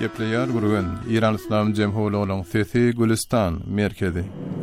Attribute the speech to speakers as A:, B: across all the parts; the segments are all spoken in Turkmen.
A: gepleýär gurgan İran İslam Jemhuriyetining Sesi Gülistan merkezi.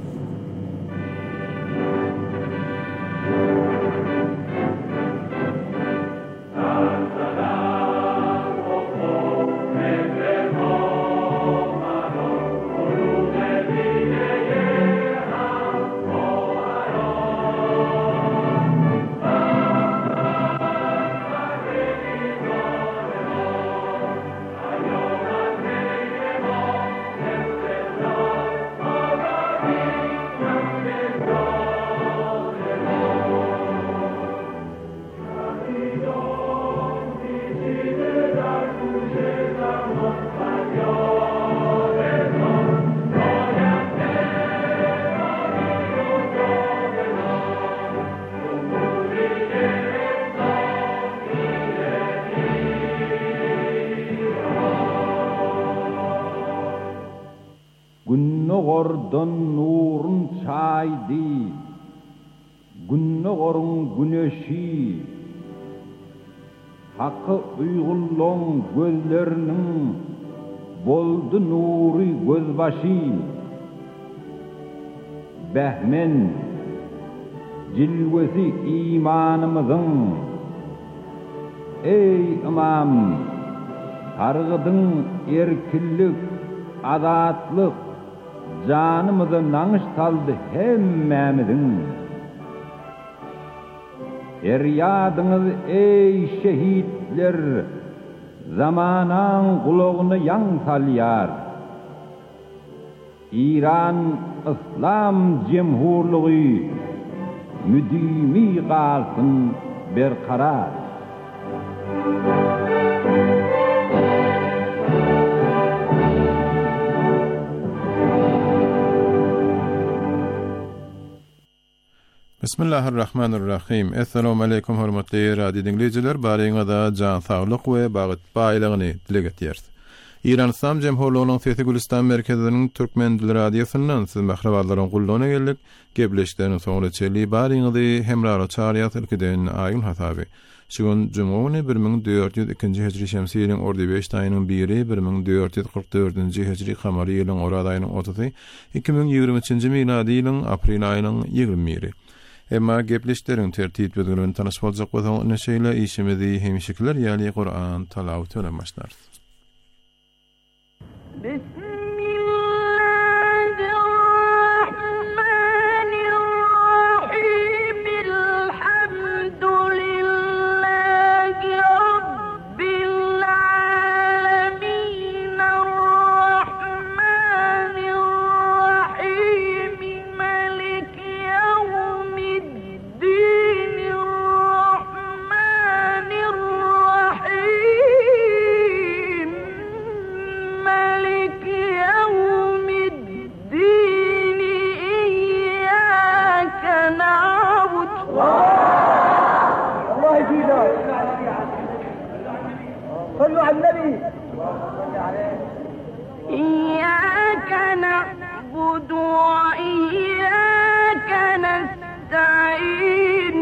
B: Günnogordan nurun çaydi, günnogorun güneşi, hakkı uygulluğun gözlerinin boldu nuri gözbaşı. Behmen, cilvesi imanımızın, ey imam, targıdın erkillik, adatlık, canımızı nanış saldı hemmemizin. Eryadınız ey şehitler, zamanan kulağını yan salyar. İran İslam Cemhurluğu müdimi kalsın berkarar. Bismillahirrahmanirrahim. Assalamu alaykum hormatly radio dinleyijiler. Baryňyza jan saglyk we bagyt baýlygyny dileget ýerdi. İran İslam Jemhuriyetining Sesi Gülistan merkeziniň türkmen dil radiosundan siz mahrabalaryň gullanyna geldik. Gepleşikleriniň soňra çeli baryňyzy hemrara çarýat ülkeden aýyn hasaby. Şugun Jumuny 1402-nji hijri şemsiýeniň ordy 5 taýynyň biri 1444-nji hijri kamary ýylyň orada aýynyň 30-y 2023-nji miladi ýylyň aprel aýynyň 20-y. Emma gepleşiklerin tertip edilýän tanyş boljak bolsa neşeýle işimizi hemşikler ýaly Qur'an talawut bilen başlar.
C: إياك نعبد وإياك نستعين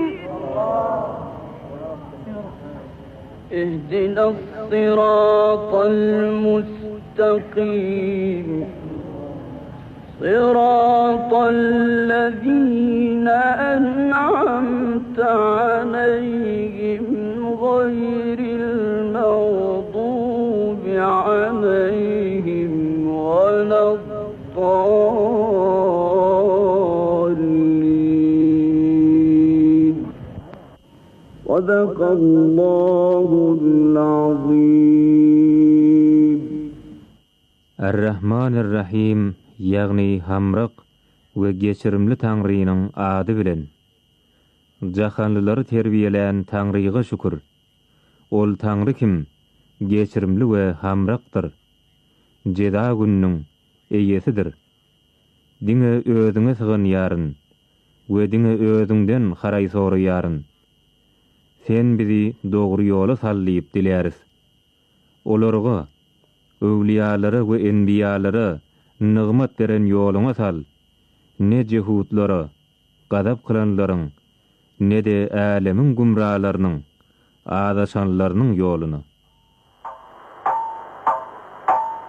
C: اهدنا الصراط المستقيم صراط الذين أنعمت عليهم غير المغضوب عليهم ولا الضالين. صدق الله العظيم.
D: الرحمن الرحيم ýagny hamrak we geçirimli Taňrynyň ady bilen. Jahanlylary terbiýelen Taňryga şükür. Ol Taňry kim? Geçirimli we hamrakdyr. Jeda günüň eýesidir. Diňe özüňe syganýaryn we diňe özüňden haraý soraýaryn. Sen bizi dogry ýola sallyp diläris. Olarga, öwliýalary we enbiýalary nygmat beren ýoluňa sal. Ne jehudlara, gadap kılanlaryň, ne de älemiň gumralarynyň, adaşanlarynyň ýoluny.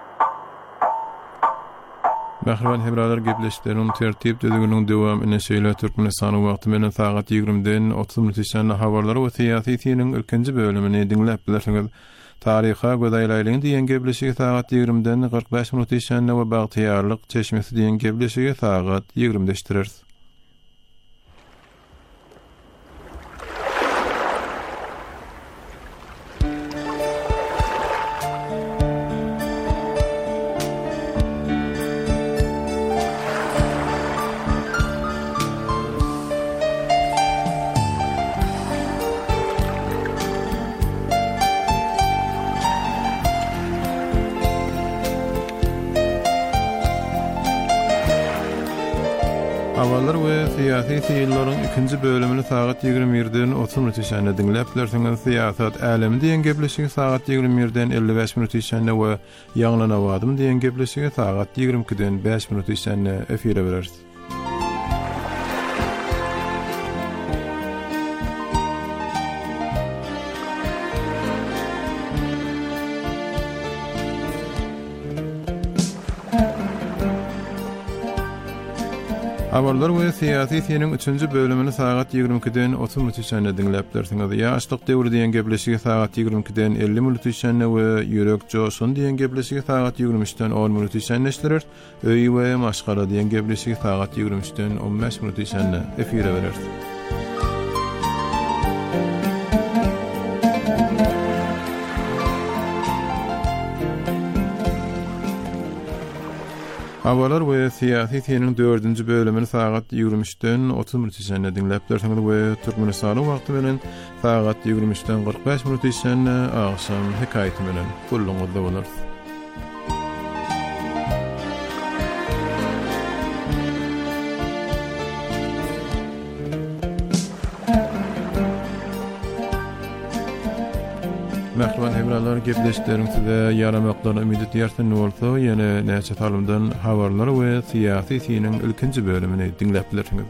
B: Mähriban hebralar gepleşikleriniň tertip düzgünüň dowam etýänçeýle Türkmenistanyň wagty menen sagat 20-den 30 minutgacha habarlary we syýasy tiýeniň ilkinji bölümini dinläp bilersiňiz. Taryha gödaýlaýlyň diýen gepleşigi sagat 20-den 45 minutgacha we bagtyýarlyk çeşmesi diýen gepleşigi sagat 20-de. Habarlar we syýasy tiýinleriň ikinji bölümini sagat 21-den 30 minutgacha dinläp bilersiňiz. Syýasat älemi diýen gepleşigi sagat 21-den 55 minutgacha we ýaňlanawadym diýen gepleşigi sagat 22-den 5 minutgacha efire bereriz. Habarlar we syýasy tiýeniň 3-nji bölümini sagat 22-den 30 minutgacha dinläp bilersiňiz. Ýaşlyk döwri diýen gepleşigi sagat 22-den 50 minutgacha we ýürek joşun diýen gepleşigi sagat 23-den 10 minutgacha eşdirer. Öýi we maşgala diýen gepleşigi sagat 23-den 15 minutgacha efire berer. Habarlar we syýasy tiýeniň 4-nji bölümini sagat 23-den 30 minutgacha dinläp bilersiňiz we Türkmenistanyň wagty menen sagat 23-den 45 minutgacha agşam hekaýaty menen gulluňyzda bolar. Mähriban hebralar gepleşikleriniň size ýaramaklarına ümid etýärsin bolsa, ýene näçe talymdan habarlar we syýasy tiýeniň ilkinji bölümini dinläp bilersiňiz.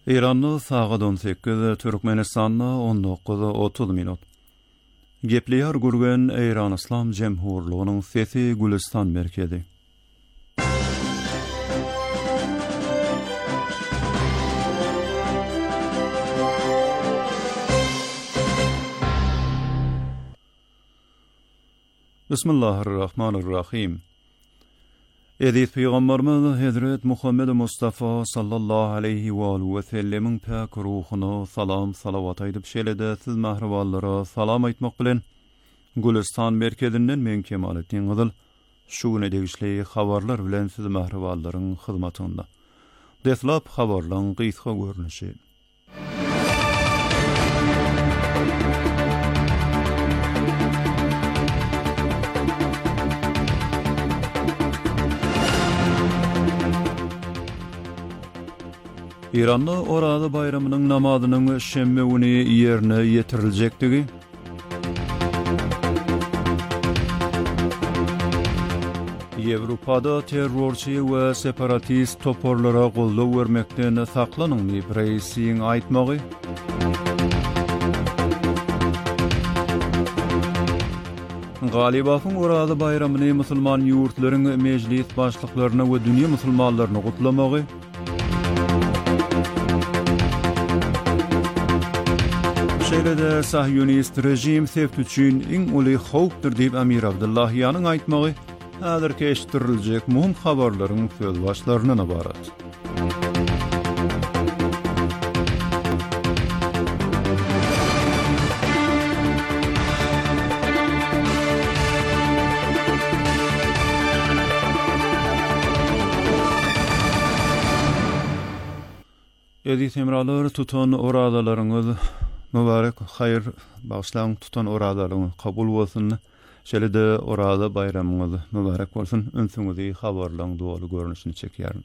E: İranlı saat 18, Türkmenistanlı 19:30 minut. Gepliyar gurgen İran İslam Cemhurluğunun Sesi Gülistan merkezi. Bismillahirrahmanirrahim. Edip Peygamberimiz Hazret Muhammed Mustafa sallallahu aleyhi ve aleyhi ve sellemin pak ruhuna salam salavat aydıp şelede siz mahrivallara salam aytmak bilen Gülistan merkezinden men Kemalettin Gızıl şu güne degişli habarlar bilen siz mahrivalların hizmetinde. Deslap habarlan qysga görünüşi. İran'da Orada bayramının namazının şemme günü yerine yetirilecekdigi, Avrupada terrorçy we separatist toporlara gollaw bermekden saklanýan reisiň aýtmagy, Galibatyň Orada bayramyny musulman ýurtlaryň mejlis başlyklaryna we dünýä musulmanlaryna gutlamagy, şeýle-de Sahyonist rejim sept üçin iň uly howpdyr diýip Amir Abdullahyanyň aýtmagy häzir keşdiriljek muhim habarlaryň söz başlaryndan ibarat. Edis emralar tutan oradalaryňyz mübarek, hayır, bağışlaň tutan oradalyň kabul bolsun. Şeýle-de orada bayramyňyz mübarek bolsun. Önsüňizi habarlaň dowly görnüşini çekýärin.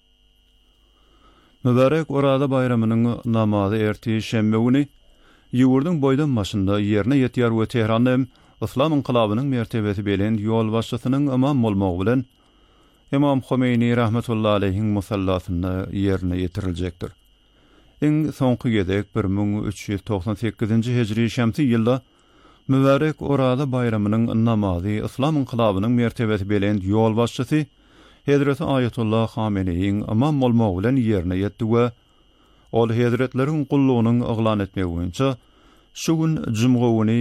E: Mübarek orada bayramynyň namazy erti şemme güni ýurduň boýdan başynda ýerine ýetýär we Tehranda İslam inqilabynyň mertebesi bilen ýol başçysynyň imam bolmagy bilen İmam Homeyni rahmetullahi aleyhiň musallasyna ýerine ýetiriljekdir. Iň soňky gezek 1398-nji hejri şemsi ýylda mübarek Orada bayramynyň namazy İslam inqilabynyň mertebesi bilen ýol başçysy Hazrat Ayatullah Hameneýiň imam bolmagy bilen ýerine ýetdi we ol hazretleriň gullugyny eglan etmek boýunça şu gün jumga güni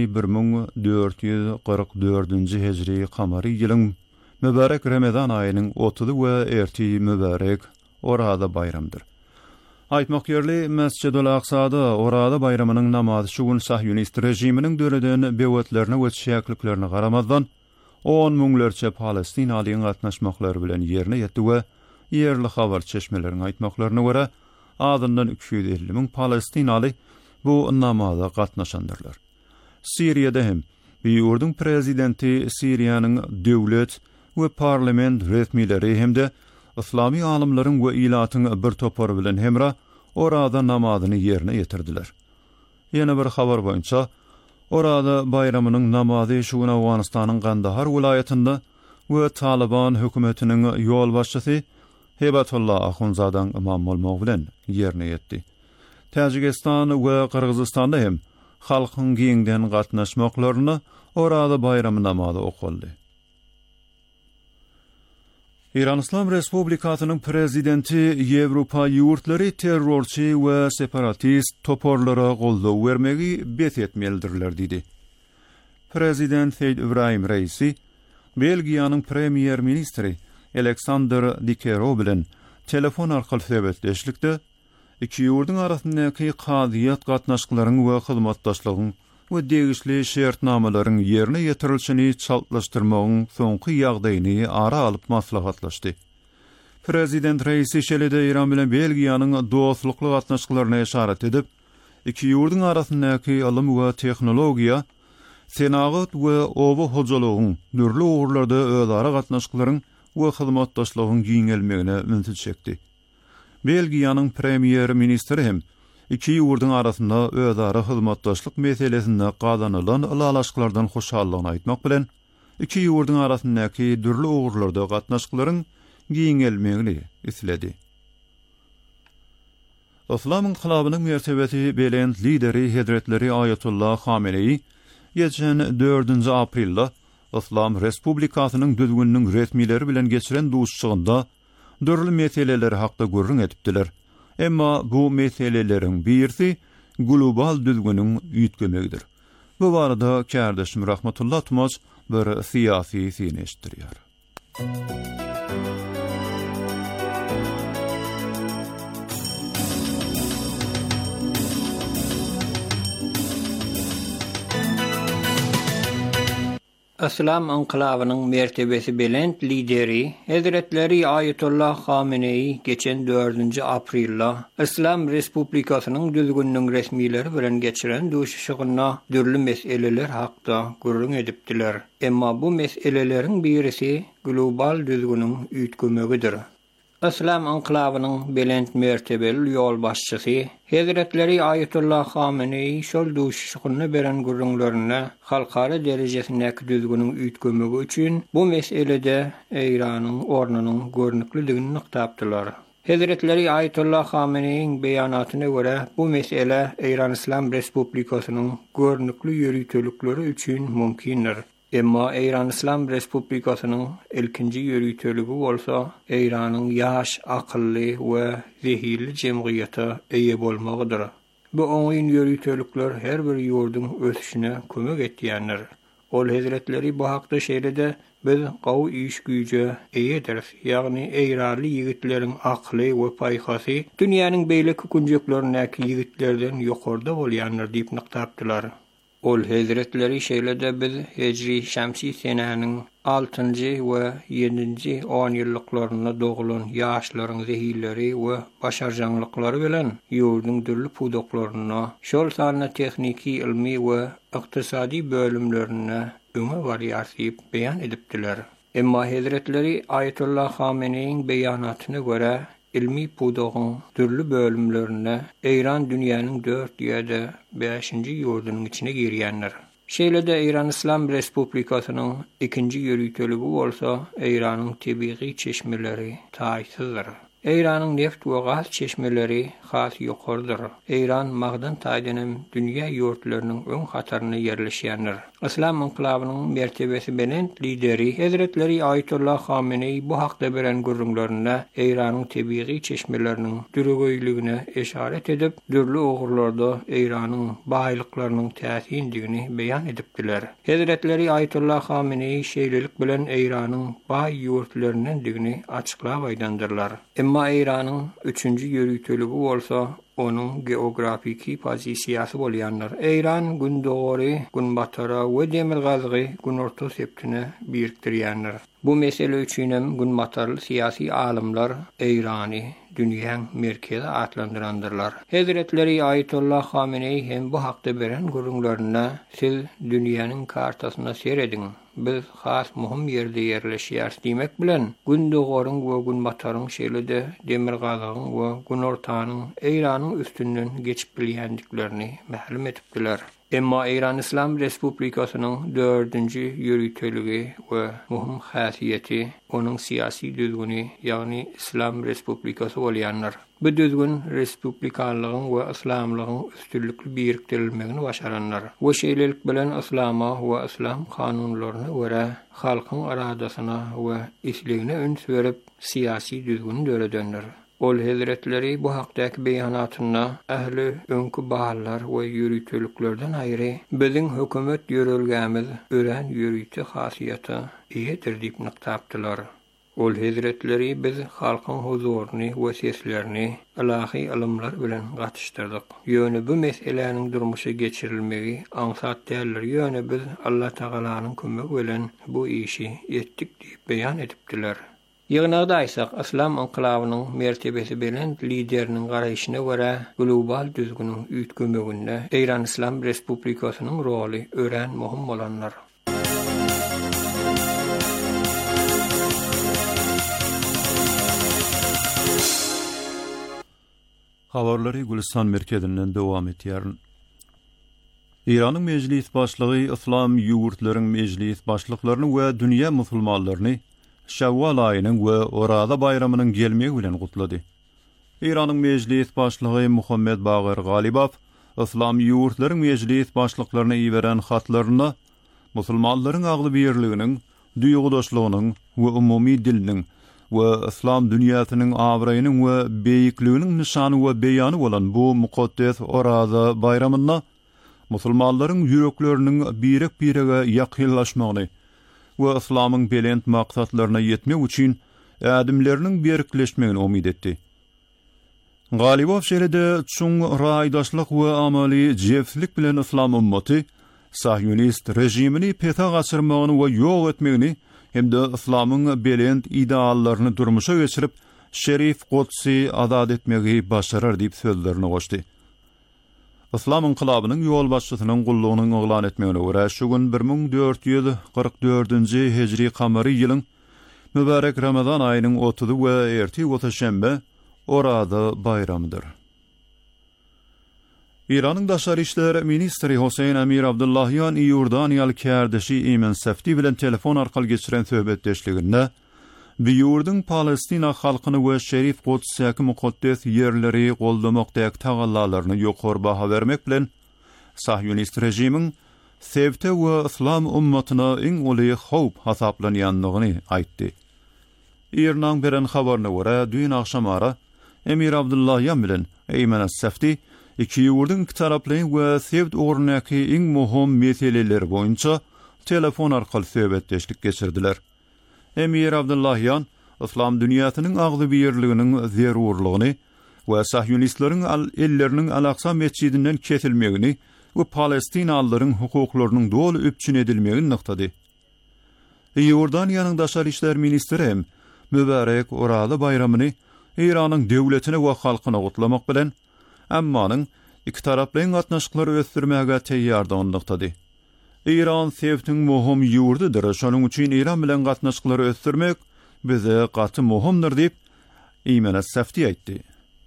E: 1444-nji hejri kamary ýylyň mübarek Ramazan aýynyň 30 we erti mübarek Orada bayramdyr. Aýtmak ýerli Mescid-ul Aqsada Orada bayramynyň namazy şu gün Sahyonist rejiminiň döreden bewetlerine we şäkliklerine garamazdan 10 müňlerçe Palestinalyň gatnaşmaklary bilen ýerine ýetdi we ýerli habar çeşmeleriň aýtmaklaryna görä adyndan 250 000 Palestinaly bu namaza gatnaşandyrlar. Siriýada hem ýurduň prezidenti Siriýanyň döwlet we parlament resmileri hemde İslami alimlerin ve ilatyň bir topar bilen hemra orada namazyny ýerine ýetirdiler. Ýene bir habar boýunça orada bayramynyň namazy şu gün Awganistanyň Gandahar vilayetinde we Taliban hökümetiniň ýol başçysy Hebatullah Ahunzadan imam bolmagy bilen ýerine ýetdi. Täjikistan we Kyrgyzstanda hem halkyň giňden gatnaşmaklaryny orada bayram namazy okuldy. İran İslam Respublikasynyň prezidenti Ýewropa ýurtlary terrorçy we separatist toporlara gollaw bermegi bet etmelidirler diýdi. Prezident Seýid Ibrahim Reisi Belgiýanyň premier ministri Alexander Dickerov bilen telefon arkaly söhbetleşlikde iki ýurduň arasyndaky kadyýat gatnaşyklaryň we hyzmatdaşlygyň we degişli şertnamalaryň ýerine ýetirilişini çaltlaşdyrmagyň soňky ýagdaýyny ara alyp maslahatlaşdy. Prezident Reisi şeýle-de İran bilen Belgiýanyň dostlukly gatnaşyklaryna işaret edip, iki ýurduň arasyndaky ilim we tehnologiýa, senagat we oba hojalygyň nurly uğurlarda özara gatnaşyklaryň we hyzmatdaşlygyň giňelmegine ünsüz çekdi. Belgiýanyň premier ministri hem iki ýurduň arasynda özara hyzmatdaşlyk meselesinde gazanylan ulalaşyklardan hoşallygyny aýtmak bilen iki ýurduň arasyndaky dürli ugurlarda gatnaşyklaryň giňelmegini isledi. Islam inqilabynyň mertebesi bilen lideri Hazretleri Ayetullah Khamenei geçen 4-nji aprelda Islam Respublikasynyň düzgünlüğüň resmileri bilen geçiren duşçygynda dörli meseleler hakda görüň etipdiler. Emma bu meseleleriň birisi global düzgünüň üýtgemegidir. Bu barada kardeşim Rahmetullah Tumuç bir siyasi sineşdirýär.
F: Islam inqilabynyň mertebesi bilen lideri Hazretleri Ayetullah Khamenei geçen 4-nji aprelda Islam Respublikasynyň düzgünlüğüň resmileri bilen geçiren duşuşygyna dürli meseleler hakda görüň edipdiler. Emma bu meseleleriň birisi global düzgünüň üýtgemegidir. Islam inqilabynyň belent mertebeli ýol başçysy Hazretleri Ayetullah Khamenei şol duşuşygyny beren gurrunlaryna halkara derejesindäki düzgünüň üýtgemegi üçin bu meselede Eýranyň ornunyň görnükliligini nykdapdylar. Hazretleri Ayetullah Khamenei'ň beýanatyna görä bu mesele Eýran Islam Respublikasynyň görnükli ýörüýtelikleri üçin mümkindir. Emma Eýran Islam Respublikasynyň ilkinji ýörüýteligi bolsa, Eýranyň ýaş, akylly we zehirli jemgyýete eýe bolmagydyr. Bu oňyň ýörüýtelikler her bir ýurdun ösüşine kömek etýändir. Ol Hazretleri bu hakda şeýlede biz gawy iş güýje eýediriz. Ýagny eýrali ýigitleriň akly we paýhasy dünýäniň beýleki günjeklerindäki ýigitlerden ýokarda bolýandyr diýip nykdapdylar. Ol Hazretleri şeýlede biz Hejri Şamsy senäniň 6-njy we 7-nji 10 ýyllyklaryna dogulan ýaşlaryň zehirleri we başarjanlyklary bilen ýurdun dürli pudoklaryna, şol sanyna texniki, ilmi we ykdysady bölümlerine öňe barýar beýan edipdiler. Emma Hazretleri Ayetullah Khamenei'ň beýanatyna görä ilmi pudogyň dürli bölümlerine Eýran dünýäniň 4 ýa-da 5-nji ýurdunyň içine girýänler. Şeýlede Eýran Islam Respublikasynyň ikinji ýörüýteligi bolsa, Eýranyň tebii çeşmeleri taýsyzdyr. Eýranyň neft we gaz çeşmeleri has ýokardyr. Eýran magdan taýdanam dünýä ýurtlarynyň öň hataryna ýerleşýändir. Islam inqilabynyň mertebesi bilen lideri Hazretleri Ayetullah Khamenei bu hakda beren gurrunlaryna Eýranyň tebii çeşmeleriniň düregöýligine eşaret edip, dürli ogurlarda Eýranyň baýlyklarynyň täsirligini beýan edipdiler. Hazretleri Ayetullah Khamenei şeýlelik bilen Eýranyň baý ýurtlarynyň digini açyklap aýdandyrlar. Emma Eýranyň 3-nji ýörüýteligi bolsa, onun geografiki pozisiýasy bolýandyr. Eýran gün dogary, gün batara we demir gazygy gün orta septine birikdirýändir. Bu mesele üçin hem gün batarly siyasi alymlar Eýrany dünýäň merkezi atlandyrandyrlar. Hazretleri Ayetullah Khamenei hem bu hakda beren gurrunlaryna siz dünýäniň kartasyna seredin. Biz has muhim ýerde ýerleşýäris diýmek bilen gün dogaryň we gün bataryň şeýlede demir gazygyň we gün ortanyň Eýranyň üstünden geçip bilýändiklerini mahlum etipdiler. Emma Eýran Islam Respublikasynyň 4-nji ýörüýteligi we muhim häsiýeti onuň siyasi düzgüni, ýagny Islam Respublikasy bolýandyr. Bu düzgün respublikanlygyň we islamlygyň üstünlikli birikdirilmegini başaranlar. Bu şeýlelik bilen islama we islam kanunlaryna görä halkyň aradasyna we isligine öns berip siyasi düzgün döredenler. Ol Hazretleri bu hakdaky beýanatyna ähli öňkü bahallar we ýörüýteliklerden aýry biziň hökümet ýörelgämiz ören ýörüýte hasiýaty eýedir diýip nykdapdylar. Ol Hazretleri biz halkyň huzuryny we seslerini ilahi ilmler bilen gatışdyrdyk. Ýöne bu meseleniň durmuşa geçirilmegi aňsat däldir. Ýöne biz Allah Tagalanyň kömegi bilen bu işi etdik diýip beýan edipdiler. Ýygnagyda aýsak, Islam inqilabynyň mertebesi bilen lideriniň garaýyşyna görä global düzgünüň üýtgemeginde Eýran Islam Respublikasynyň roly ören muhim bolanlar.
E: Habarlary Gülistan merkezinden dowam etýär. Eýranyň mejlis başlygy Islam ýurtlaryň mejlis başlyklaryny we dünýä musulmanlaryny Şawwal aýynyň we Orada bayramynyň gelmegi bilen gutlady. İran'ın meclis başlygy Muhammed Bagir Galibov İslam ýurtlaryň meclis başlyklaryna ýiberen hatlaryna musulmanlaryň agly birliginiň, duýgudaşlygynyň we umumy diliniň we İslam dünýäsiniň abraýynyň we beýikliginiň nişany we beýany bolan bu mukaddes Orada bayramyna musulmanlaryň ýürekleriniň birek-birege ýakynlaşmagyny we İslamyň belent maksatlaryna ýetmek üçin ädimleriniň birikleşmegini umyd etdi. Galibov şeýlede çuň raýdaşlyk we amaly jefslik bilen İslam ummaty Sahyonist rejimini peta gaçyrmagyny we ýok etmegini hem-de İslamyň belent ideallaryny durmuşa geçirip şerif Qudsy azad etmegi başarar diýip sözlerini goşdy. İslam inqilabynyň ýol başçysynyň gullugyny oglan etmegine görä şu gün 1444-nji hejri kamary ýylyň mübarek Ramazan aýynyň 30 we erti şembe Orada bayramıdır. İran'ın Daşary işler ministri Hüseyin Emir Abdullahyan Ýordaniýaly kärdeşi Eýmen Sefti bilen telefon arkaly geçiren söhbetdeşliginde bu Palestina halkyny we şerif Qudsy mukaddes ýerleri goldamakdaky tagallalaryny ýokary baha bermek bilen Sahyonist rejimiň Sevte we İslam ummatyna iň uly howp hasaplanýanlygyny aýtdy. İran'ın beren habaryna görä dün akşam ara Emir Abdullahyan bilen Eýmen Sefti iki ýurduň iki taraply we sevd ornaky iň muhim meseleler boýunça telefon arkaly söhbetdeşlik geçirdiler. Emir Abdullahyan İslam dünýäsiniň agly birliginiň zerurlygyny we Sahyonistlaryň elleriniň Al-Aqsa mescidinden kesilmegini we Palestinalylaryň hukuklarynyň dolu üpçün edilmegini nyktady. Ýordaniýanyň Daşary işler ministri hem mübarek Orada bayramyny İran'ın döwletine we halkyna gutlamak bilen ammanyň iki taraplyň gatnaşyklary ösdürmäge teýýardygyny. İran sevtiň muhim ýurdudyr. Şonuň üçin İran bilen gatnaşyklary ösdürmek bize gaty muhimdir diýip Eýmen Sefti aýtdy.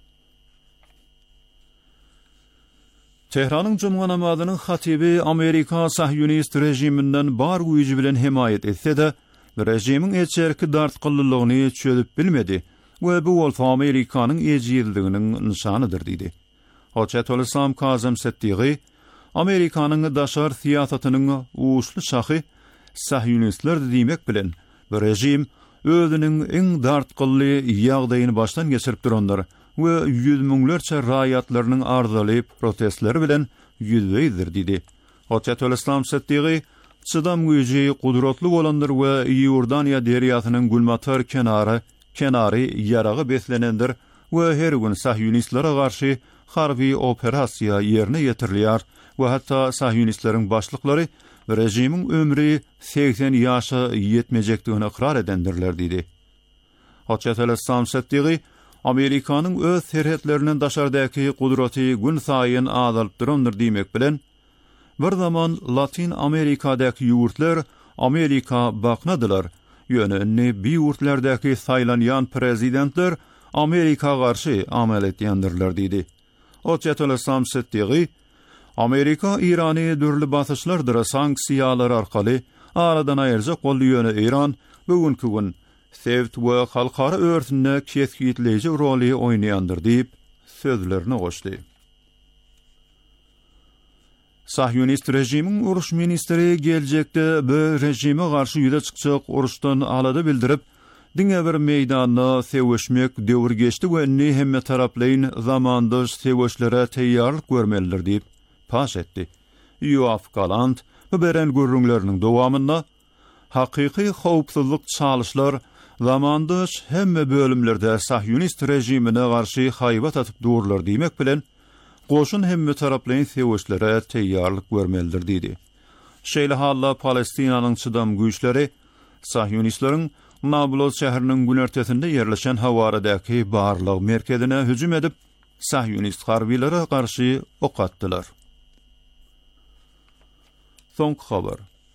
E: Tehranyň juma namazynyň hatibi Amerika Sahyonist rejiminden bar güýji bilen himayet etse de rejimiň eçerki dartgyllygyny çözüp bilmedi we bu bolsa Amerikanyň ejizliginiň nişanydyr diýdi. Hoçetol Islam Kazım Settiği Amerikanyň daşar siýasatynyň uçly şahy Sahyonistler diýmek bilen bu rejim özüniň iň dartgylly ýagdaýyny başdan geçirip duranlar we ýüz müňlerçe raýatlarynyň arzuly protestleri bilen ýüzbeýdir diýdi. Hoçetol Islam Settiği çydam güýji kudratly bolandyr we Ýordaniýa deriýatynyň gulmatar kenary ýaragy beslenendir we her gün Sahyonistlara garşy harbi operasiýa ýerine ýetirilýär we hatda Sahyonistlaryň başlyklary rejimiň ömri 80 ýaşa ýetmejekdigini ikrar edendirler diýdi. Hoçetol Islam Settiği Amerikanyň öz serhetlerinden daşardaky kudraty gün saýyn azalyp durandyr diýmek bilen bir zaman Latin Amerikadaky ýurtlar Amerika baknadylar. Ýöne bir ýurtlardaky saýlanýan prezidentler Amerika garşy amal etýändirler diýdi. Hoçetol Islam Settiği Amerika İrany dürli basyşlardyr sanksiýalar arkaly aradan aýyrjak boldy ýöne İran bugünkü gün sevt we halkara örtünde kesgitleyici roli oýnaýandyr diýip sözlerini goşdy. Sahyonist rejimiň uruş ministri geljekde bu rejime garşy ýüze çykjak uruşdan alady bildirip diňe bir meýdanda seweşmek döwür geçdi we hemme taraplaryň zamandaş seweşlere teýýarlyk görmelidir diýip paş etdi. Yoav Galant bu beren görüňleriniň dowamynda hakyky howpsuzlyk çalyşlar zamandaş hemme bölümlerde Sahyonist rejimine garşy haýbat atyp durlar diýmek bilen goşun hemme taraplaryň seweşlere teýýarlyk görmelidir diýdi. Şeýle halla Palestinanyň çydam güýçleri Sahyonistlaryň Nablus şäheriniň günertesinde ýerleşen hawaradaky barlyk merkezine hüjüm edip Sahyonist harbiýlere garşy ok atdylar. Soňky habar.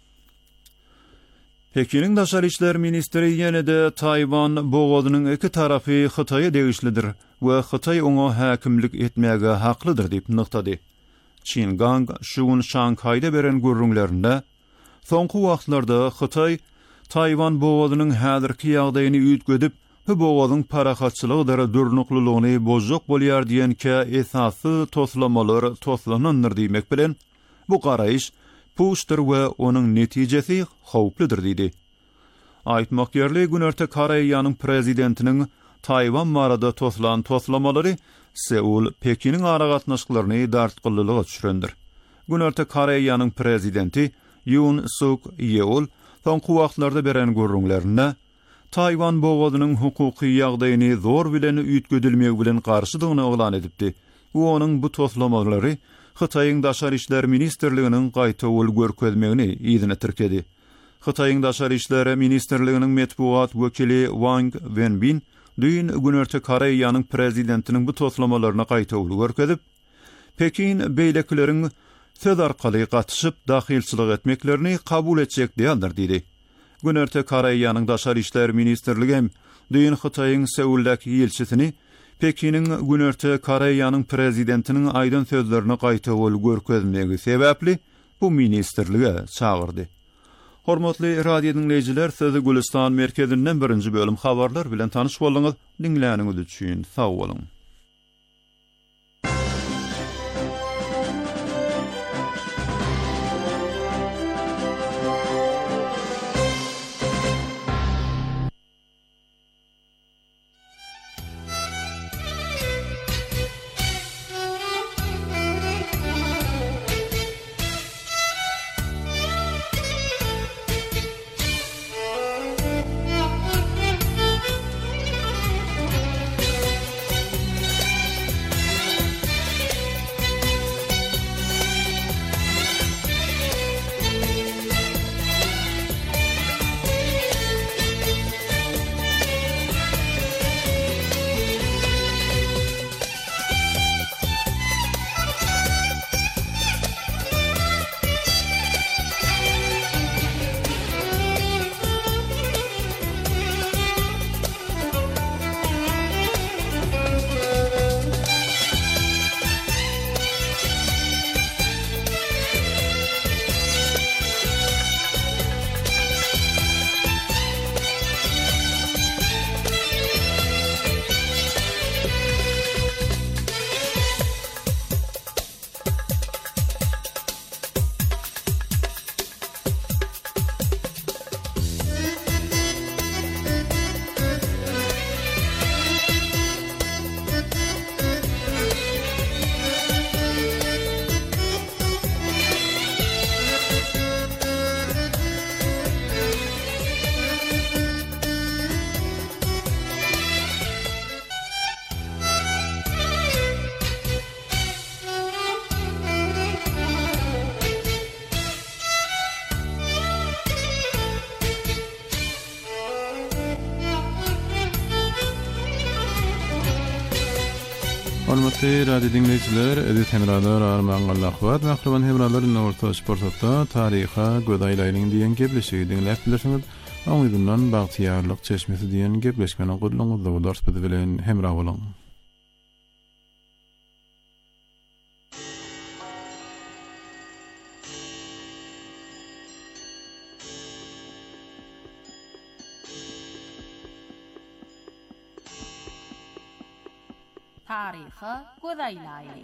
E: Pekiniň Daşary işler ministri ýene-de Taýwan bogazynyň iki tarapy Hytaýa degişlidir we Hytaý oňa häkimlik etmäge haklydyr diýip nyktady. Qingang şuň Şanghaýda beren görüňlerinde soňky wagtlarda Hytaý Taýwan bogazynyň häzirki ýagdaýyny üýtgedip Bu boğazın parahatçılığı dara durnuklulygyny bozjak bolýar diýenke esasy toslamalar toslanandyr diýmek bilen bu garaýyş puşdyr we onuň netijesi howplydyr diýdi. Aýtmak ýerli Günertek Koreýanyň prezidentiniň Taywan barada toslan toslamalary Seul, Pekiniň aragatnaşyklaryny dartgyllylyga düşürendir. Günertek Koreýanyň prezidenti Yoon Suk Yeol soňky wagtlarda beren görüňlerine Taywan boğazynyň hukuky ýagdaýyny zor bilen üýtgedilmegi bilen garşydygyny oglan edipdi. Bu onuň bu toslamalary Hytaýyň Daşary işler ministrliginiň gaýta ol görkezmegini ýygyna tirkedi. Hytaýyň Daşary işler ministrliginiň metbuat wekili Wang Wenbin düýün Günertek Koreýanyň prezidentiniň bu toslamalaryna gaýta ol görkezip, Pekin beýlekleriň söz arkaly gatyşyp dahilçilik etmeklerini kabul etjek diýildir diýdi. Günertek Koreýanyň Daşary işler ministrligi düýün Hytaýyň Seuldäki elçisini Pekiniň Günertek Koreýanyň prezidentiniň aýdan sözlerini gaýta ol görkezmegi sebäpli bu ministrlige çağırdy. Hormatly radio dinleyijiler, Sözi Gülistan merkezinden birinji bölüm habarlar bilen tanyş boldyňyz. Dinläniňiz üçin sag bolun.
B: Hormatly radio dinleyijiler, edit hemralar armağan laqwat mahluman hemralaryň orta sportda taryha gödaýlaryň diýen gepleşigi dinläp bilersiňiz. Oňydan bagtyarlyk çeşmesi diýen gepleşmeni gurulňyzda bolar bilen hemra bolan.
G: Taryha gödaýlaryň.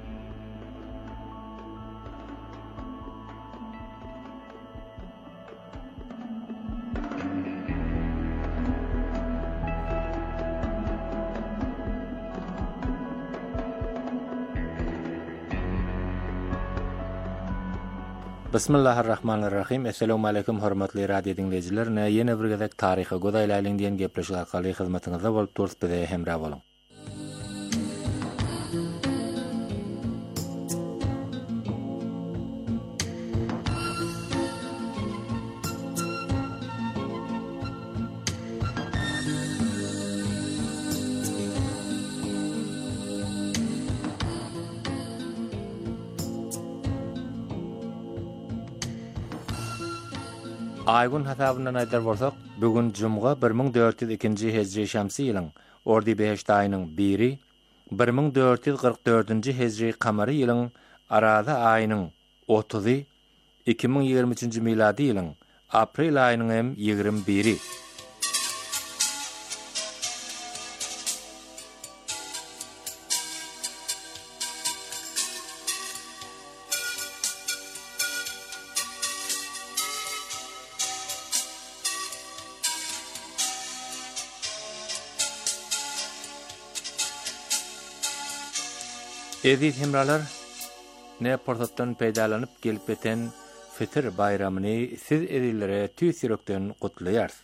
D: Bismillahirrahmanirrahim. Assalamu alaykum hormatly radio dinleyijiler. Ýene bir gezek taryha gödaýlaryň diýen gepleşik arkaly hyzmatyňyzda bolup durýar bize hemra bolan. Aýgün hasabyndan aýdar bolsak, bugün Jumga 1402-nji hejri şamsy ýylyň ordy 5 aýynyň biri, 1444-nji hejri kamary ýylyň arada aýynyň 30-y, 2023-nji miladi ýylyň aprel aýynyň hem 21-i. Eziz hemralar, ne portatdan peydalanyp gelip beten Fitir bayramını siz edillere tüys yürekden kutlayar.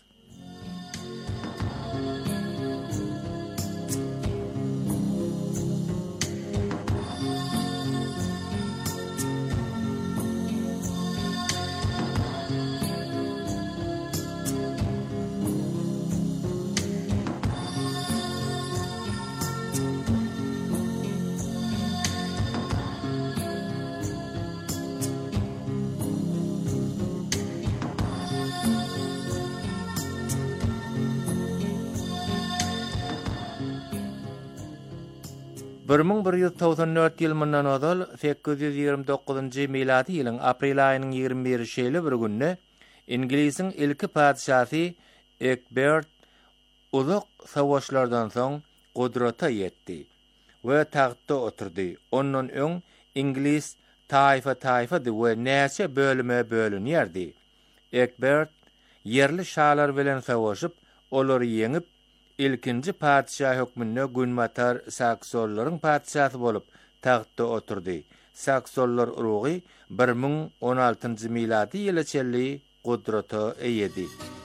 D: Birming 1994 ýylyndan odal 829-njy miladi ýylyň aprel aýynyň 21-şeýli bir günne İngilisiň ilki padşahy Egbert uzak savaşlardan soň gudrata ýetdi we tahtda oturdy. Ondan öň İngiliz taýfa-taýfa we näçe bölüme bölünýärdi. Egbert yerli şahlar bilen savaşyp olary ýeňip ilkinji padşah hökmünde Günmatar Saksollaryň padşahy bolup tahtda oturdy. Saksollar urugy 1016-njy miladi ýyly çelli gudrata eýedi.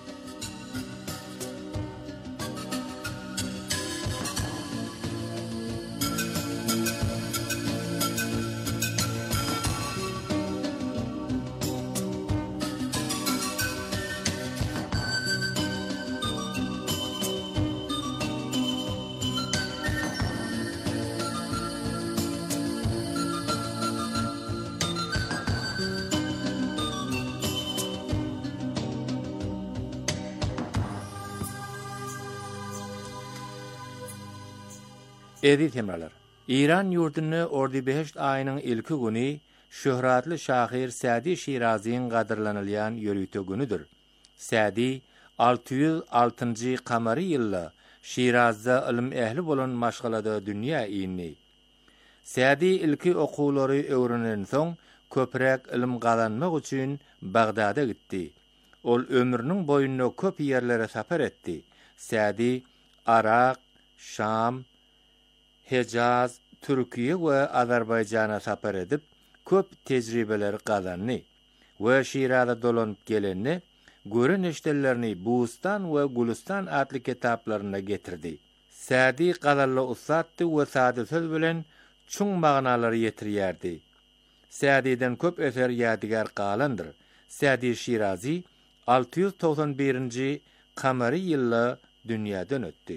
D: Eziz hemralar, İran ýurduny Ordibeheşt aýynyň ilki güni şöhratly şahyr Sadi Şiraziň gadyrlanylýan ýörüýte günüdür. Sadi 606-njy kamary ýylda Şirazda ilim ähli bolan maşgalada dünýä iýinni. Sadi ilki okulary öwrenen soň köprek ilim gazanmak üçin Bagdada gitdi. Ol ömrüniň boýunda köp ýerlere sapar etdi. Sadi Arak, Şam, Hejaz, Türkiye we Azerbaýjana sapar edip köp tejribeler gazandy we Şirazda dolanyp gelenni gören eşdellerini Bustan we Gulistan adly kitaplarynda getirdi. Sadi gazalla usatdy we sady söz bilen çuň magnalary ýetirýärdi. Sadi'den köp eser ýadigar galandyr. Sadi Şirazi 691-nji kamary ýylda dünýäden ötdi.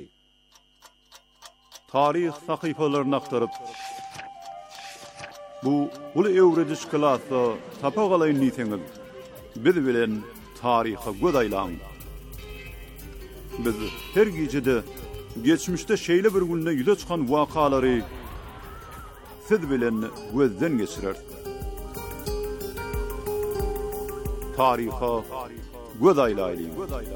E: Tarih sahypalaryny aktaryp bu uly öwrediş klasy tapagalyň niýetiňiz biz bilen taryha godaýlan. Biz her gijede geçmişde şeýle bir günde ýüze çykan wakalary siz bilen gözden geçirer. Taryha godaýlaýyn.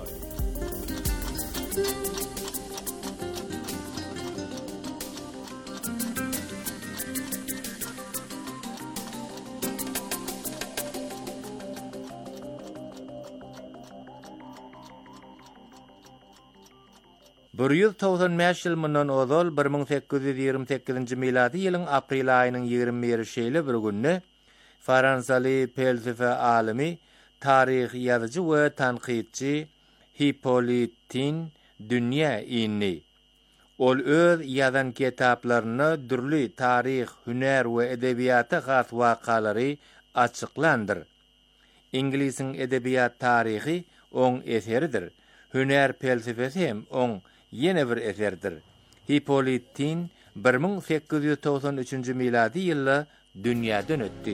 D: Bir ýyl 95 ýyl mundan ozal 1828-nji miladi ýylyň aprel aýynyň 21-şeýli bir günne Fransaly felsefe alimi, tarih ýazyjy we tanqidçi Hippolytin dünýä iýinni. Ol öz ýazan kitaplaryny dürli tarih, hüner we edebiýata has wakalary açyklandyr. İngilisiň edebiýat tarihi oň eseridir. Hüner felsefesi hem oň ýene bir eserdir. Hippolytin 1893-nji miladi ýylda dünýäden ötdi.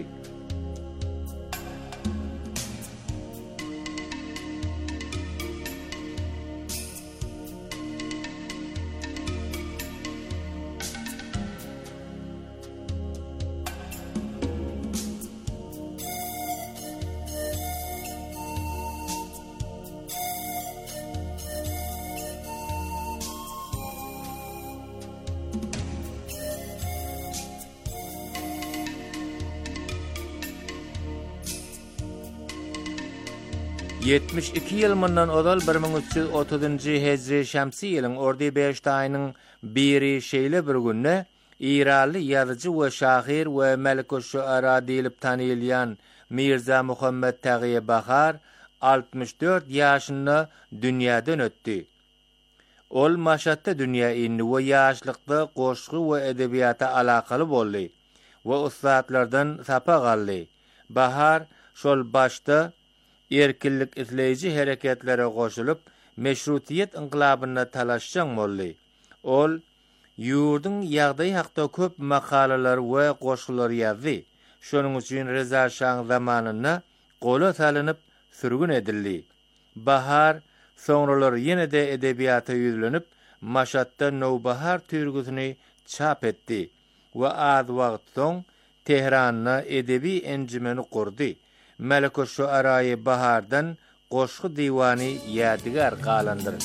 D: ...72 ýyl mundan ozal 1330-njy hejri şämsi ýylyň Ordibeheşt aýynyň 1-şeýle bir günne İranlı yazıcı we şair we Meliküşşuara diýilip tanylýan Mirza Muhammed Tagî Bahar 64 ýaşynda dünýäden ötdi. Ol maşatda dünýä indi we ýaşlykda goşgy we edebiýata alakaly boldy we ustadlardan sapa galdy. Bahar şol başda erkinlik izleyici hereketlere goşulyp meşrutiýet inqilabyna talaşşan boldy. Ol ýurdun ýagdaý hakda köp makalalar we goşgylar ýazdy. Şonuň üçin Reza Şah zamanyna gola salynyp sürgün edildi. Bahar soňralar ýene-de edebiýata ýüzlenip Maşatda Nowbahar türgüsini çap etdi we az wagt soň Tehranyna edebi encimeni kurdy. Meliküşşuara-y Bahardan goşgy diwany ýadigar galandyr.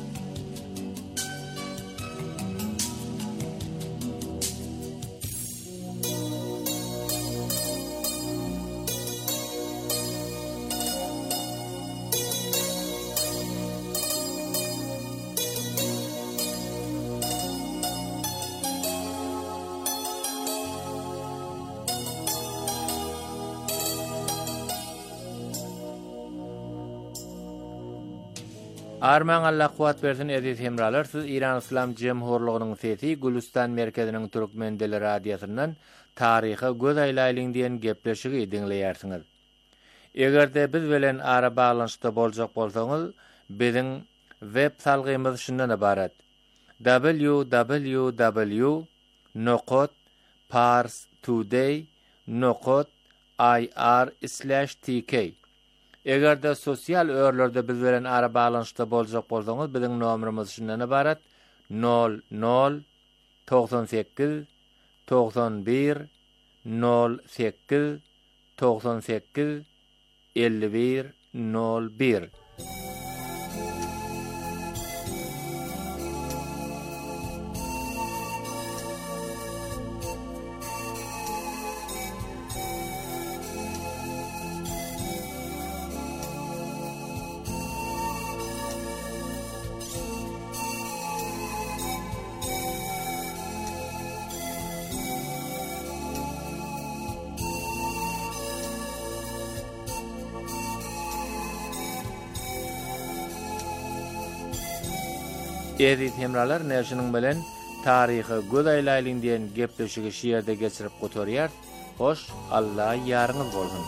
D: Arman Allah kuwat bersin aziz hemralar, siz İran İslam Cemhurluğunyň sesi Gülistan merkeziniň türkmen dili radiosyndan taryhy göz aýlaýlyň diýen gepleşigi dinleýärsiňiz. Egerde biz bilen ara baglanyşda boljak bolsaňyz, biziň web salgymyz şundan ibarat: www.parstoday.ir/tk. Egerde sosial örlerde biz bilen ara baglanyşda boljak bolsaňyz, biziň nomerimiz şundan ibarat: 00 98 91 08 98 51 01. Eziz hemralar, näşiniň bilen taryhy göz aýlaýlyň diýen gepleşigi şiýerde geçirip gotorýar. Hoş, Allah ýaryňyz bolsun.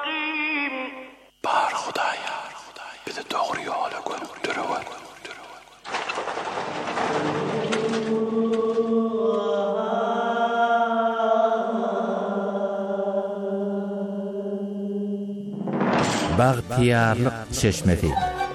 H: Bar Xudaya, bizi doğru yola götürüver.
D: Baghtiyarlyk çeşmesi.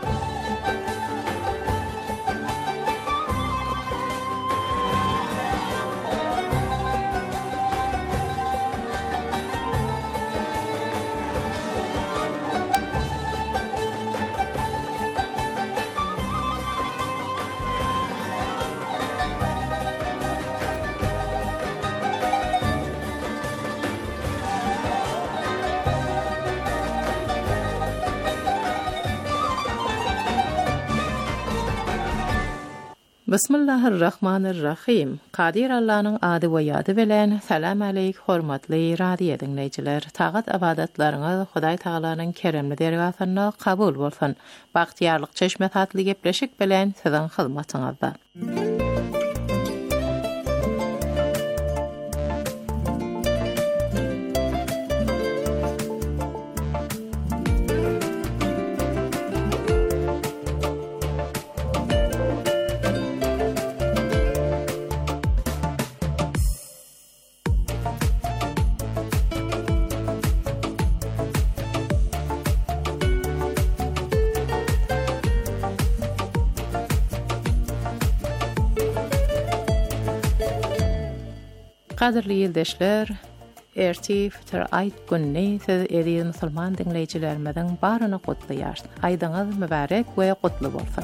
I: Bismillahirrahmanirrahim. Qadir Allah'ın adı we ýady bilen salam aleyk hormatly radio dinleýijiler. Tagat abadatlaryňyz Hudaý Taalanyň keremli dergatyna kabul bolsun. Baghtiyarlyk çeşme tatly gepleşik bilen siziň hyzmatyňyzda. Qadirli ýeldeşler, erti fitr aýt günni siz eri musulman dinleýijilerimiň baryny gutlaýar. Aýdyňyz mübarek we gutly bolsun.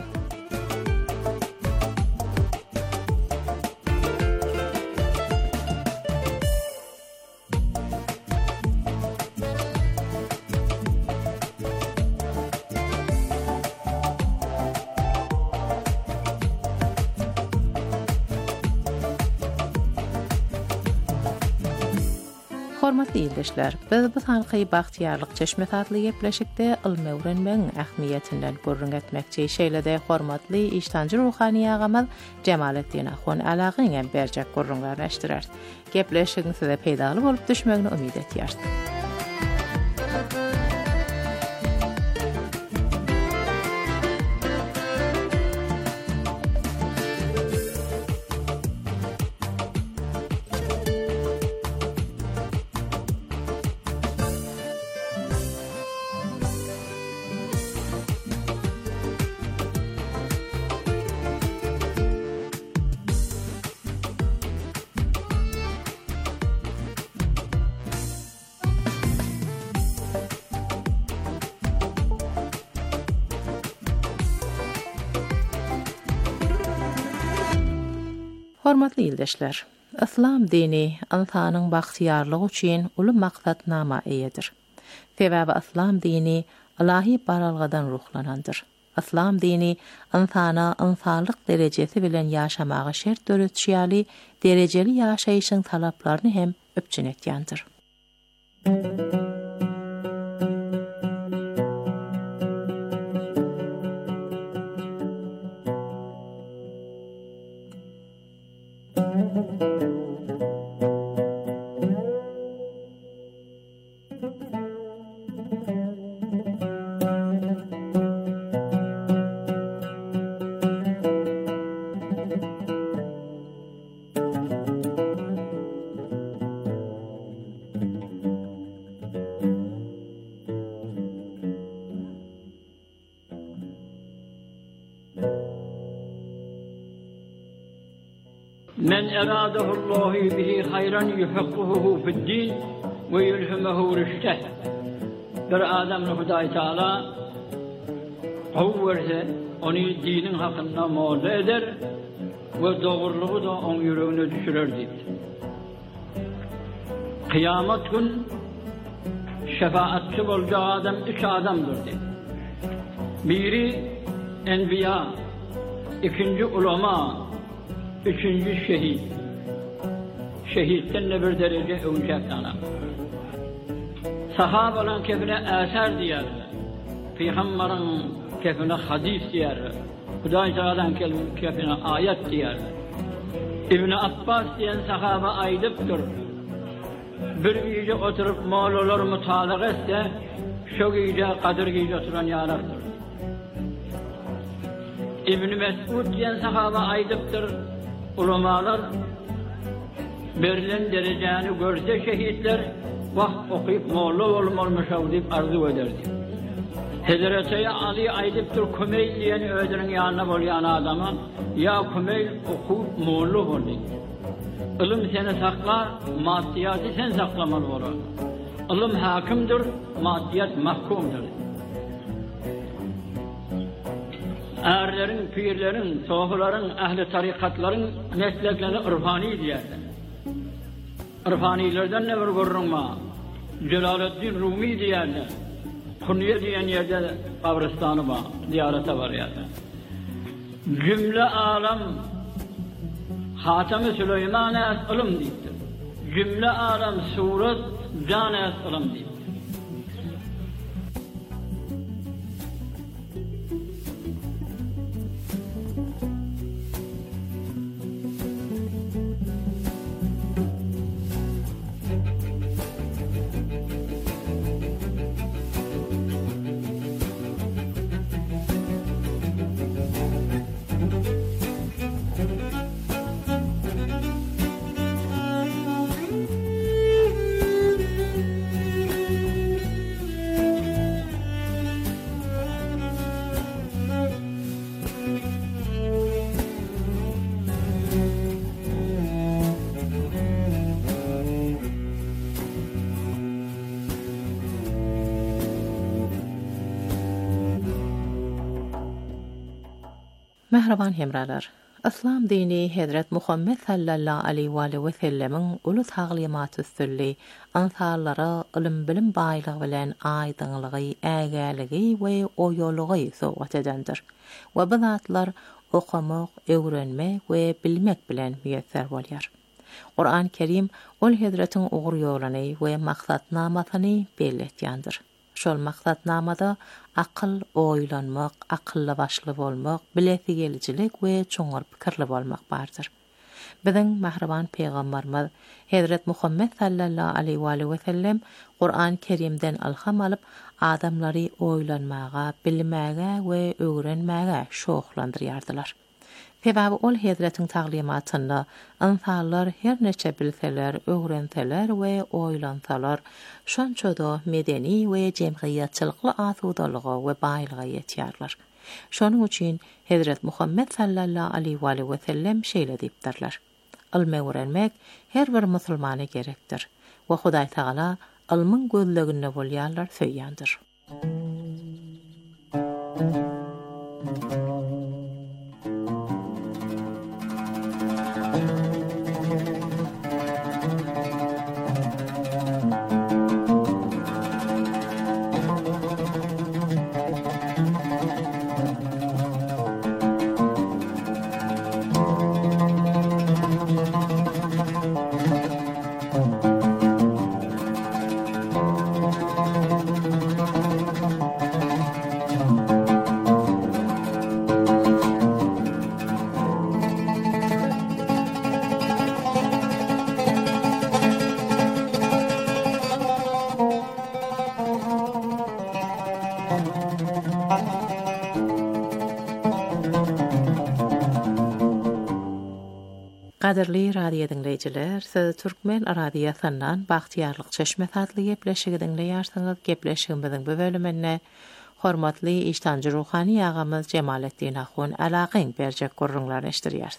I: Hormatly ýerleşler, biz bu sanky baghtiyarlyk çeşme tatly gepleşikde ilmi öwrenmeň ähmiýetinden gurrun etmekçi şeýlede hormatly iştanjy ruhany agamy Jemaletdin Ahun alagyň berjek gurrunlarlaşdyrar. Gepleşigiň size peýdaly bolup düşmegini umyt etýär. Hormatly ýerleşler, İslam dini insanyň baghtiyarlygy üçin uly maksatnama eýedir. Sebäbi İslam dini Allahy baralgadan ruhlanandyr. İslam dini insana insanlyk derejesi bilen ýaşamagy şert döretýäli, derejeli ýaşaýyşyň talaplaryny hem öpçün etýändir.
F: Men eradahullahu bihi hayran yuhaqquhu fid-din ve yulhimuhu rüşteh. Bir adamny Hudaý Taala gowwerse, ony dinin hakynda moda eder ve dogurlugy da oň ýüregine düşürer diýdi. Kıyamet gün şefaatçi bolacak adam üç adamdır diýdi. Biri enbiya, ikinci ulama, üçüncü şehit. Şehitten de bir derece öwjek ana. Sahabalan kefine eser diýer. Peýgamberiň kefine hadis diýer. Hudaý Taala'dan kefine ayet diýer. İbn Abbas diýen sahaba aýdypdyr.
J: bir iyice oturup mağlular mutalak etse, şu iyice kadir iyice oturan yaraktır. İbn-i Mesud diyen sahaba aydıptır, ulamalar, verilen dereceni görse şehitler, vah okuyup mağlu olmuş deyip arzu ederdi. Hazreti Ali aydıptır, Kumeyl diyen ödürün yanına bolayan adama, ya Kumeyl okuyup mağlu oldu. İlim seni saklar, maddiyatı sen saklamalı olur. İlim hakimdir, maddiyat mahkumdur. Erlerin, pirlerin, sohların, ehli tarikatların mesleklerini irfani diyerler. İrfanilerden ne bir görünme? Celaleddin Rumi diyerler. Kunye diyen yerde kabristanı var, ziyarete var yerde. Cümle alem Hatem-i Süleyman'a es ilim deyiptir. Cümle alem suret can-ı es ilim deyiptir.
I: Mehriban hemralar. İslam dini Hazret Muhammed sallallahu aleyhi ve sellemin ulu taglimat üstünlüğü ansarlara ilim bilim baylığı bilen aydınlığı, ägäligi we oyolugy sowgat edendir. Ve bu zatlar okumak, öwrenmek we bilmek bilen müyesser bolýar. Kur'an-ı Kerim ol Hazretin ugur ýoluny we maksatnamasyny belletýändir. Şol maksatnamada akıl oýlanmak, akıllı başlı bolmak, bileti gelicilik we çoňar pikirli bolmak bardyr. Biziň mahriban peýgamberimiz Hazret Muhammed sallallahu aleyhi ve sellem Kur'an-ı Kerimden ilham alyp adamlary oýlanmaga, bilmäge we öwrenmäge şohlandyrýardylar. Sebäbi ol Hazretiň taglimatyny insanlar her neçe bilseler, öwrenseler we oýlansalar, şonçoda medeni we jemgyýetçilikli asudalyga we baýlyga ýetýärler. Şonuň üçin Hazret Muhammed sallallahu aleyhi ve sellem şeýle diýipdirler. Ilmi öwrenmek her bir musulmana gerekdir. We Hudaý Taala ilmiň gözleginde bolýarlar söýýändir. Qadirli radio dinleyijiler, siz Türkmen radiosundan Bagtyarlyk Çeşme adly gepleşigi dinleýärsiňiz. Gepleşigimiziň bu bölümine hormatly iştanjy ruhani agamy Cemaletdin Ahun alagyň berjek gurrunlary eşdirýär.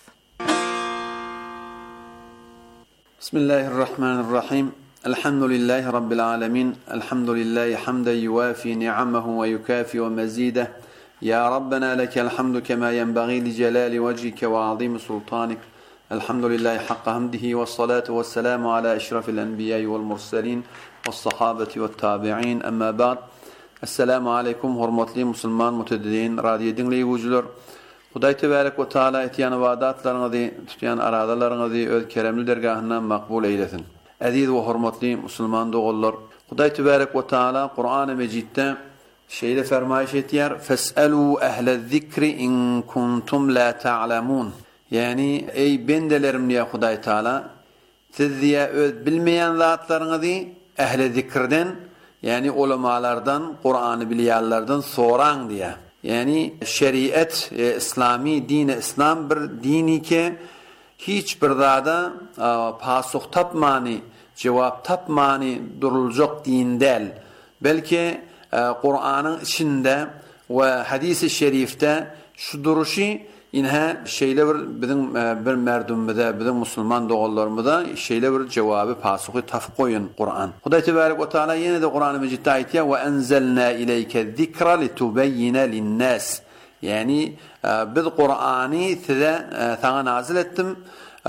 K: Bismillahirrahmanirrahim. Elhamdülillahi rabbil alamin. Elhamdülillahi hamdan yuwafi ni'amahu ve yukafi ve mazida. Ya Rabbana lekel hamdu kema yenbaghi li celali vejhike ve azim sultanik. Elhamdülillahi hakka hamdihi ve salatu ve selamu ala eşrafil enbiya'i vel mursalin ve sahabeti ve tabi'in. Amma ba'd. Assalamu aleykum hormatly musulman muteddiin radio dinleýüjiler. Hudaý tebarek we taala etýän ibadatlaryňyzy, tutýan aradalaryňyzy öz keremli dergahyndan makbul eýlesin. Aziz we hormatly musulman dogallar, Hudaý tebarek we taala Qur'an-ı Mejidde şeýle fermaýş etýär: "Fes'alu ehlez-zikri in kuntum la ta'lamun." Yani ey bendelerim diye Hudaý taala siz diye öz bilmeyen zatlarınızı ehli zikirden yani ulemalardan, Kur'an'ı bilýärlerden soran diye. Yani şeriat, İslami dini, İslam bir dini ki hiç bir zada pasuk tapmani, cevap tapmani durulacak din değil. Belki Kur'an'ın içinde ve hadis-i şerifte şu duruşu inha şeyler bizim bir merdumda, bizim Müslüman doğullarımızda şeyler bir cevabı pasuqı taf koyun Kur'an. Hudaý tebarek we taala yine de Kur'an-ı Mecid'de aytýar ve enzelna ileyke zikra litubeyyina lin-nas. Yani biz Kur'an'ı size sana nazil ettim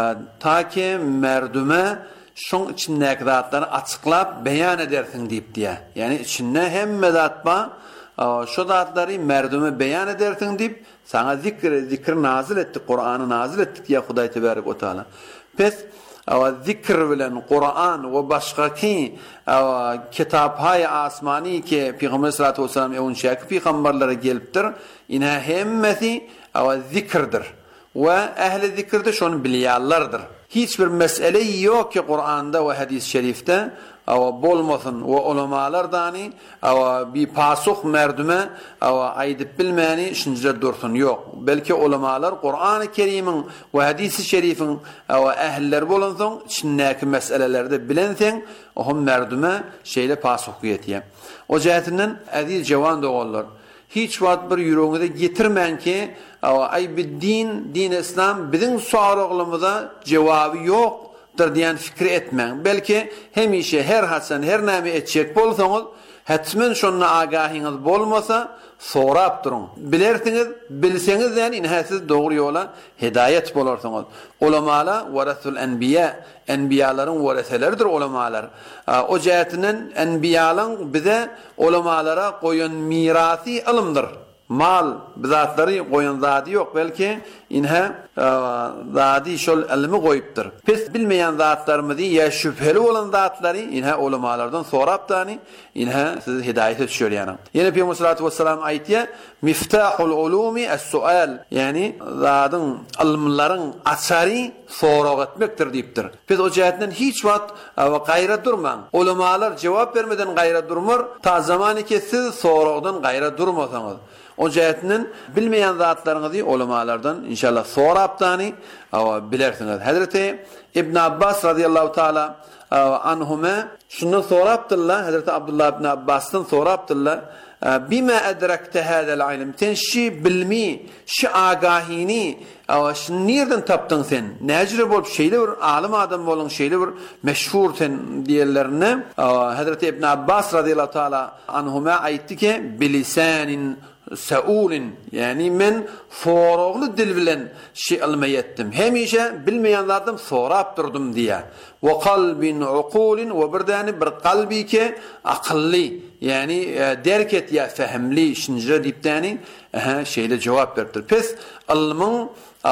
K: ta ki merdume şoň içindäki zatları açıklap beyan edersin diýip diýär. Yani içinde hemme zat ba şu zatları merdume beyan edersin diýip sana zikir nazil ettik, Kur'an'ı nazil ettik ya Hudaý tebarek we taala. Pes zikr bilen Kur'an ve başkaki kitaphay asmani ki Peygamber sallallahu aleyhi ve sellem evun şäki peygamberlere gelipdir. Ina hemmesi zikirdir. Ve ehli zikirde şonu bilýärlerdir. Hiçbir mesele yok ki Kur'an'da ve hadis-i şerifte bolmasın ve ulemalardani bir pasuk merdume aydip bilmeyeni şinjiler dursun yok. Belki ulemalar Kur'an-ı Kerim'in ve hadis-i şerifin ehliler bulunsun içindeki meselelerde bilensen o merdume şeyle pasuk yetiye. O cihetinden aziz cevan doğullar hiç vaat bir yüreğinize getirmen ki ay bir din İslam bizim soğuklığımıza cevabı yok diyen fikir etmen. Belki hemişe her hasan her näme etjek bolsaňyz hetmen şonna agahyňyz bolmasa sorap durun. Bilersiňiz, bilseňiz yani inhasiz dogry yola hidayet bolarsyňyz. Ulemalar warasul enbiya, enbiyaların waraseleridir ulemalar. O jihatinden enbiyalar bize ulemalara koyun mirasy ilmdir. Mal bizatları koyun zadi yok belki inha zadi şol ilmi koyupdur. Pes bilmeyen zatlarımızı ya şüpheli olan zatları inha ulemalardan soraptani inha siz hidayete düşüyor yani. Yine Peygamber sallallahu aleyhi ve sellem ayetiye miftahul ulumi es-sual yani zadın ilmlerin açarı sorak etmektir deyiptir. Pes o cihetten hiç vakt gayret durman. Ulemalar cevap vermeden gayret durmur. Ta zamanı ki siz sorakdan gayret durmasanız. O cihetinden bilmeyen zatlarınızı ulemalardan inşallah soraptani bilersiniz. Hazreti İbn Abbas radıyallahu taala anhuma şunu soraptırlar. Hazreti Abdullah ibn Abbas'tan soraptırlar. Bima edrekte hadal ilm. Sen şi bilmi, şi agahini şi nereden taptın sen? Necre bolup şeyle bir alim adam bolun, şeyle bir meşhur sen diyerlerine. Hazreti İbn Abbas radıyallahu taala anhuma aytti ki bilisanin saulin yani men soroglu dil bilen şey almayettim. Hemişe bilmeyenlerden sorap durdum diye. Ve kalbin uqulin ve birdani bir kalbi ki akılli yani derket ya fehmli şinjire diptani şeyle cevap verdir. Pes ilmin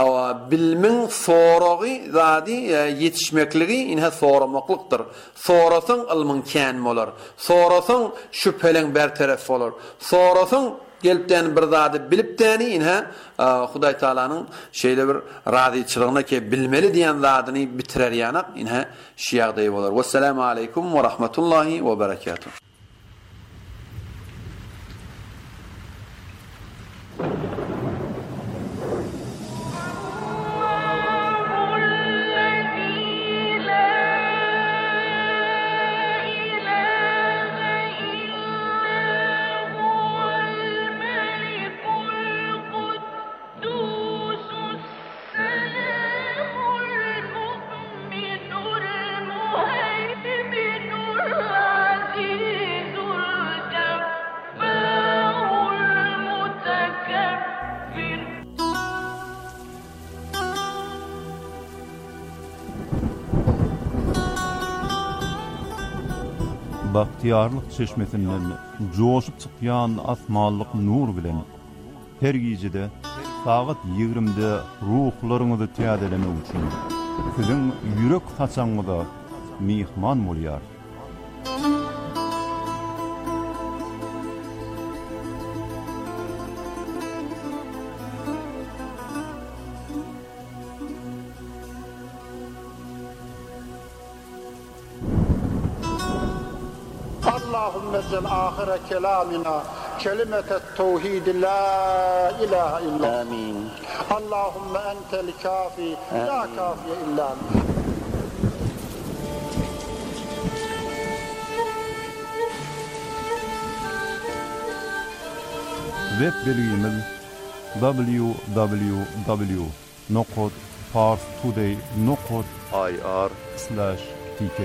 K: bilmin sorağı zadi yetişmekliği inha soramaklıktır. Sorasın ilmin kän bolar. Sorasın şüphelen bertaraf bolar. Sorasın gelipden bir zady bilipdeni inha Hudaý Taalanyň şeýle bir razyçylygyna ki bilmeli diýen zadyny bitirer ýanak inha şiýagdaý bolar. Wassalamu aleykum we rahmetullahi we berekatuh.
E: Bahtiyarlık çeşmesinden coşup çıkýan asmanlyk nur bilen her gecede saat 20'de ruhlaryňyzy täzelemek üçin siziň ýürek haçaňyza mihman bolýar.
L: اللهم اجعل آخر كلامنا كلمة التوحيد لا إله إلا أنت آمين اللهم أنت الكافي لا كافي إلا أنت
E: Web bilgimiz www.parstoday.ir/tk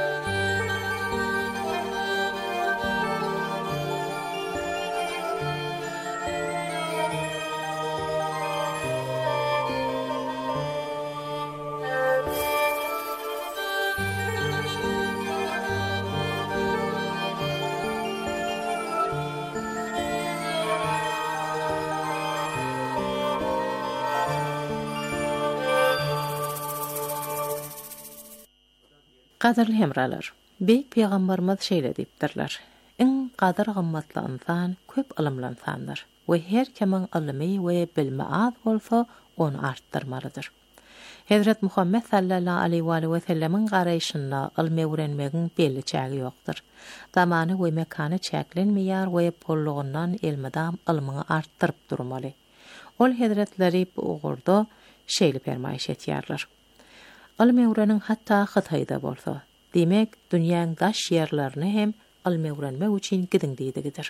I: Qadarly hemralar, Beyik Peygamberimiz şeýle diýipdirler. Iň qadar gymmatly insan köp ilmlensandyr we her kimin ilmi we bilmi az bolsa onu artdyrmalydyr. Hazrat Muhammed sallallahu aleyhi ve sellemin garaýşynda ilmi öwrenmegiň belli çägi ýokdur. Zamany we mekany çäklenmeýär we bollugundan elmedam ilmini artdyryp durmaly. Ol hazratleri bu ugurda şeýle fermaýş etýärler. Ilmi öwreniň hatda Hytaýda bolsa, demek dünýäň daş ýerlerini hem ilmi öwrenmek üçin gidiňdigidir.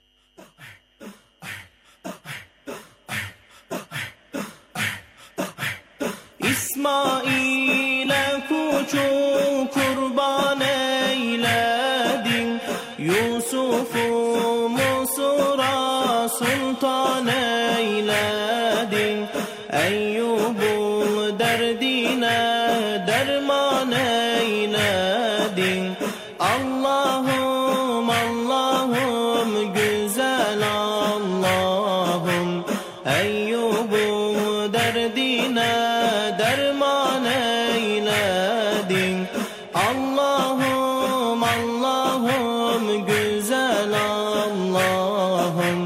M: İsmail'e küçük kurban eyledin, Yusuf'u Mısır'a sultan eyledin, Eyyub'un derdine derman eyledin. Allah'ım Allah'ım güzel Allah'ım, Eyyub'un derdine derman eyledin. Allah'ım Allah'ım güzel Allah'ım,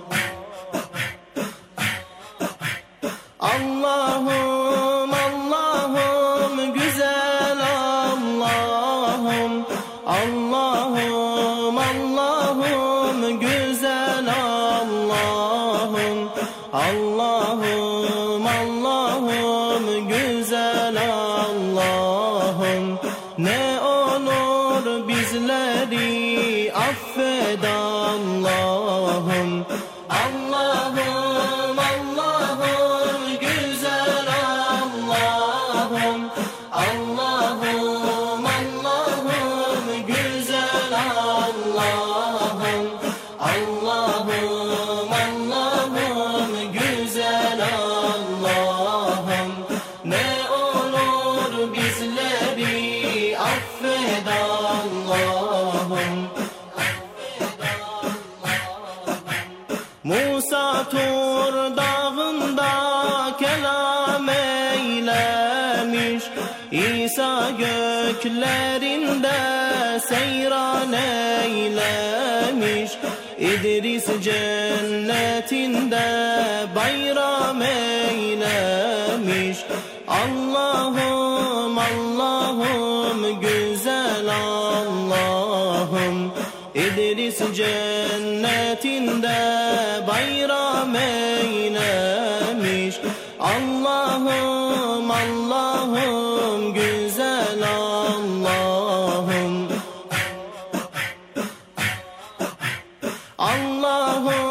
M: Allah'ım Allah'ım güzel Allah'ım, Allah'ım Allah'ım güzel Allah'ım, Allah'ım Allah'ım güzel Allah'ım. Ne olur bizleri affed Allah'ım, Allah'ım Allah'ım güzel Allah'ım, Allah'ım Allah'ım güzel Allah'ım, Allah'ım Allah'ım güzel Allah'ım. Ne olur bizleri affed Allah'ım. Musa Tur dağında kelam eylemiş, İsa göklerinde seyran eylemiş, İdris cennetinde bayram eylemiş. Allah'ım Allah'ım güzel Allah'ım, İdris cennetinde bayram eylemiş. Allah'ım Allah'ım güzel Allah'ım, Allah'ım